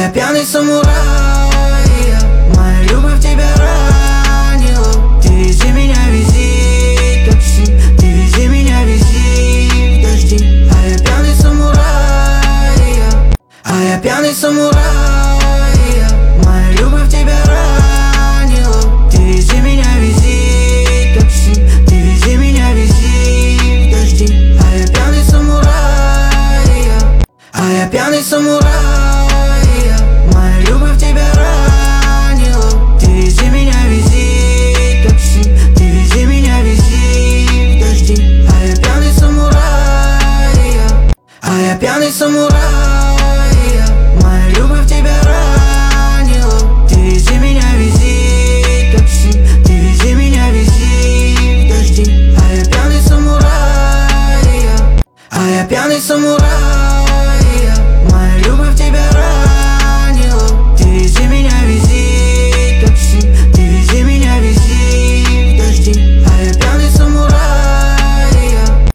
я пьяный самурай. Моя любовь тебя ранила. Ты вези меня, вези такси. Ты вези меня, вези в дожди. А я пьяный самурай. А я пьяный самурай. Моя любовь тебя ранила. Ты вези меня, вези такси. Ты вези меня, вези в дожди. А я пьяный самурай. А я пьяный самурай.